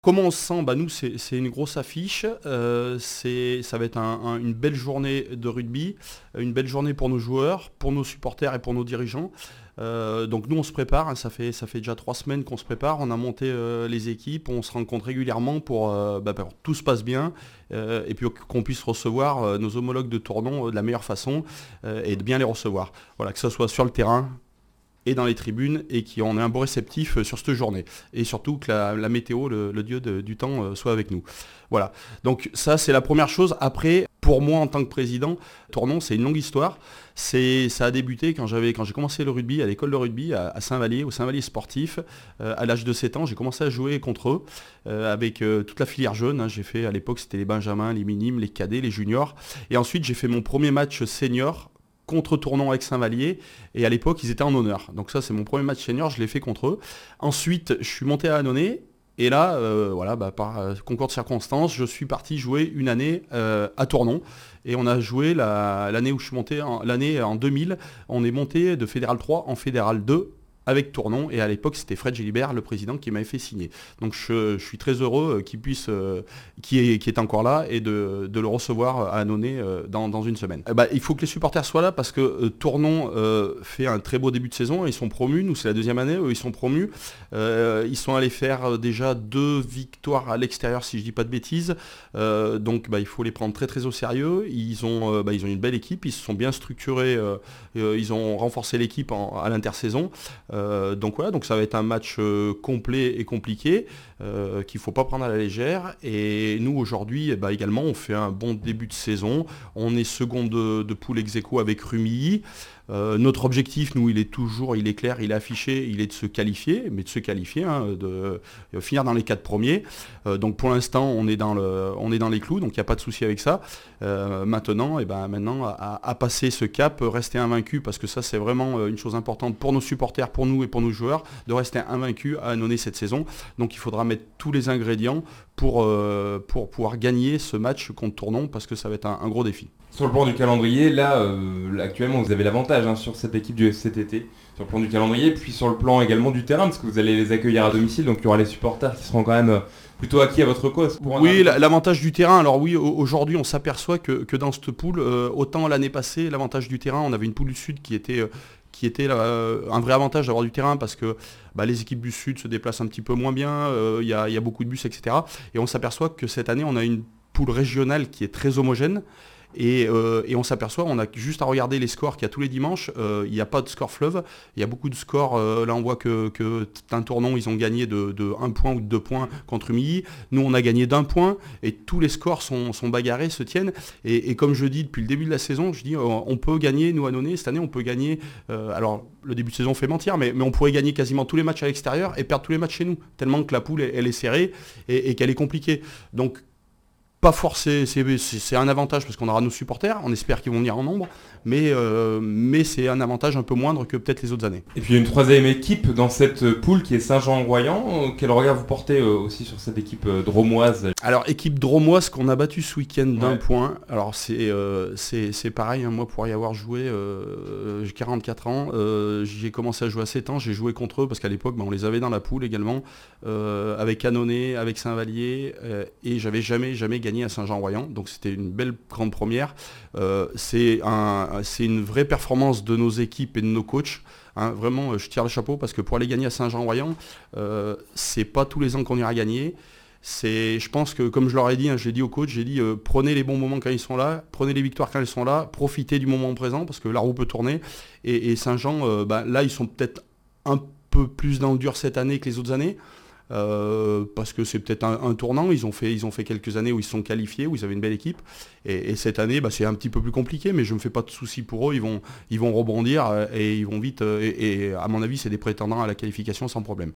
Comment on se sent? Nous, c'est une grosse affiche. Ça va être une belle journée de rugby, une belle journée pour nos joueurs, pour nos supporters et pour nos dirigeants. Donc nous, on se prépare, hein, ça fait déjà 3 semaines qu'on se prépare. On a monté les équipes, on se rencontre régulièrement pour que tout se passe bien et puis qu'on puisse recevoir nos homologues de Tournon de la meilleure façon et de bien les recevoir. Voilà, que ce soit sur le terrain et dans les tribunes, et qu'on ait un bon réceptif sur cette journée. Et surtout que la météo, le dieu du temps, soit avec nous. Voilà. Donc ça, c'est la première chose. Après, pour moi, en tant que président, Tournon, c'est une longue histoire. Ça a débuté quand j'ai commencé le rugby à l'école de rugby à Saint-Vallier, au Saint-Vallier sportif. À l'âge de 7 ans, j'ai commencé à jouer contre eux, avec toute la filière jeune, hein. J'ai fait, à l'époque, c'était les benjamins, les minimes, les cadets, les juniors. Et ensuite, j'ai fait mon premier match senior contre Tournon avec Saint-Vallier, et à l'époque ils étaient en honneur. Donc ça, c'est mon premier match senior, je l'ai fait contre eux. Ensuite, je suis monté à Annonay, et là, par concours de circonstances, je suis parti jouer une année à Tournon, et on a joué l'année où je suis monté, l'année en 2000, on est monté de Fédéral 3 en Fédéral 2, avec Tournon, et à l'époque c'était Fred Gélibert, le président, qui m'avait fait signer. Donc je suis très heureux qui est encore là, et de le recevoir à Annonay dans une semaine. Il faut que les supporters soient là, parce que Tournon fait un très beau début de saison. Ils sont promus, nous c'est la deuxième année, eux ils sont promus. Ils sont allés faire déjà 2 victoires à l'extérieur, si je dis pas de bêtises. Donc il faut les prendre très très au sérieux. Ils ont une belle équipe, ils se sont bien structurés, ils ont renforcé l'équipe à l'intersaison. Donc ça va être un match complet et compliqué, qu'il ne faut pas prendre à la légère. Et nous aujourd'hui, également, on fait un bon début de saison. On est second de poule ex-aequo avec Rumilly. Notre objectif, nous, il est clair, il est affiché, il est de se qualifier, mais de se qualifier, hein, de finir dans les 4 premiers. Donc pour l'instant, on est dans les clous, donc il n'y a pas de souci avec ça. Maintenant, à passer ce cap, rester invaincu, parce que ça, c'est vraiment une chose importante pour nos supporters, pour nous et pour nos joueurs, de rester invaincu à Annonay cette saison. Donc il faudra mettre tous les ingrédients pour pouvoir gagner ce match contre Tournon, parce que ça va être un gros défi. Sur le plan du calendrier, là, actuellement, vous avez l'avantage, hein, sur cette équipe du FCTT, sur le plan du calendrier, puis sur le plan également du terrain, parce que vous allez les accueillir à domicile, donc il y aura les supporters qui seront quand même plutôt acquis à votre cause. Oui, l'avantage du terrain. Alors oui, aujourd'hui, on s'aperçoit que dans cette poule, autant l'année passée, l'avantage du terrain, on avait une poule du Sud qui était un vrai avantage d'avoir du terrain, parce que les équipes du Sud se déplacent un petit peu moins bien, il y a beaucoup de bus, etc. Et on s'aperçoit que cette année, on a une poule régionale qui est très homogène. Et on s'aperçoit, on a juste à regarder les scores qu'il y a tous les dimanches. Il n'y a pas de score fleuve, il y a beaucoup de scores. Là, on voit que Tournon, ils ont gagné de 1 point ou de 2 points contre Humilly. Nous, on a gagné d'1 point, et tous les scores sont bagarrés, se tiennent. Et comme je dis depuis le début de la saison, je dis on peut gagner, nous à Annonay, cette année, on peut gagner. Alors, le début de saison fait mentir, mais on pourrait gagner quasiment tous les matchs à l'extérieur et perdre tous les matchs chez nous, tellement que la poule, elle est serrée et qu'elle est compliquée. Donc, pas forcé, c'est un avantage parce qu'on aura nos supporters, on espère qu'ils vont venir en nombre, mais c'est un avantage un peu moindre que peut-être les autres années. Et puis il y a une troisième équipe dans cette poule qui est Saint-Jean-en-Royans. Quel regard vous portez aussi sur cette équipe dromoise? Alors, équipe dromoise qu'on a battue ce week-end d'1 point. Alors c'est pareil, hein, moi pour y avoir joué, j'ai 44 ans, j'ai commencé à jouer à 7 ans, j'ai joué contre eux parce qu'à l'époque on les avait dans la poule également, avec Annonay, avec Saint-Vallier, et j'avais jamais gagné à Saint-Jean-en-Royans, donc c'était une belle grande première. C'est une vraie performance de nos équipes et de nos coachs. Hein, vraiment, je tire le chapeau, parce que pour aller gagner à Saint-Jean-en-Royans, c'est pas tous les ans qu'on ira gagner. Je pense que, comme je leur ai dit, hein, je l'ai dit aux coachs, j'ai dit prenez les bons moments quand ils sont là, prenez les victoires quand elles sont là, profitez du moment présent, parce que la roue peut tourner. Et Saint-Jean, là, ils sont peut-être un peu plus dans le dur cette année que les autres années. Parce que c'est peut-être un tournant. Ils ont fait quelques années où ils se sont qualifiés, où ils avaient une belle équipe, et cette année c'est un petit peu plus compliqué, mais je me fais pas de soucis pour eux. Ils vont rebondir, et ils vont vite, et à mon avis c'est des prétendants à la qualification sans problème.